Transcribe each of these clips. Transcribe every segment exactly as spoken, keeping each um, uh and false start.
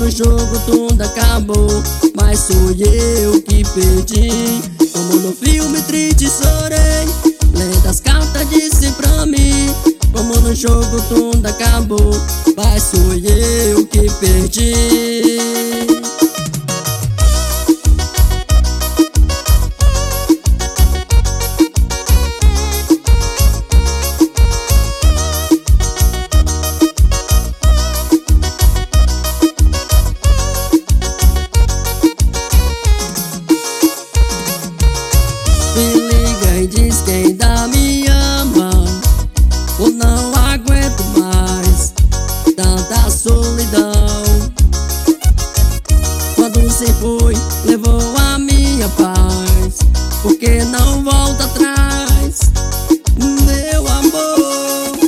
no jogo tudo acabou, mas sou eu que perdi. Como no filme triste chorei, lendo as cartas disse pra mim. Como no jogo tudo acabou, mas sou eu que perdi. Me liga e diz que ainda me ama, ou não aguento mais tanta solidão. Quando você foi, levou a minha paz, porque não volta atrás, meu amor.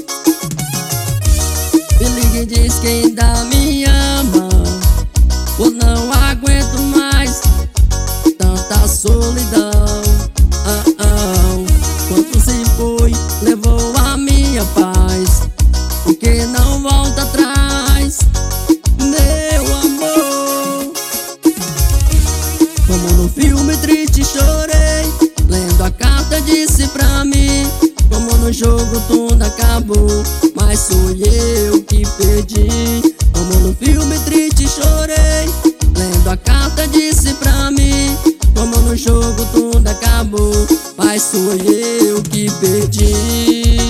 Me liga e diz que ainda me ama, ou não aguento mais tanta solidão. Ah, ah. Quando você foi, levou a minha paz, porque não volta atrás, meu amor. Como no filme triste chorei, lendo a carta disse pra mim. Como no jogo tudo acabou, mas sou eu que perdi. Como no filme triste chorei, lendo a carta disse pra mim. Como no jogo tudo acabou, mas sou eu que perdi.